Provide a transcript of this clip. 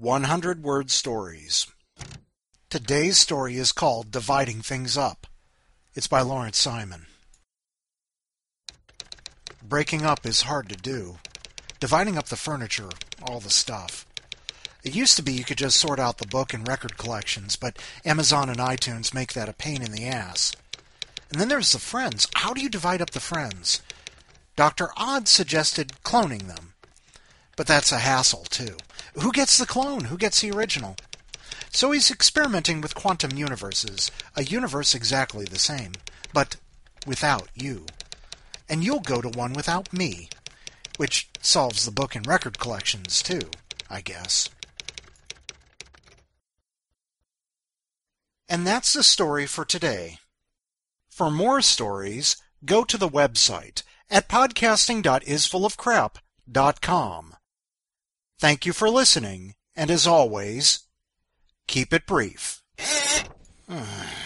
100-word stories. Today's story is called Dividing Things Up. It's by Lawrence Simon. Breaking up is hard to do. Dividing up the furniture, all the stuff. It used to be you could just sort out the book and record collections, but Amazon and iTunes make that a pain in the ass. And then there's the friends. How do you divide up the friends? Dr. Odd suggested cloning them. But that's a hassle, too. Who gets the clone? Who gets the original? So he's experimenting with quantum universes, a universe exactly the same, but without you. And you'll go to one without me, which solves the book and record collections, too, I guess. And that's the story for today. For more stories, go to the website at podcasting.isfullofcrap.com. Thank you for listening, and as always, keep it brief.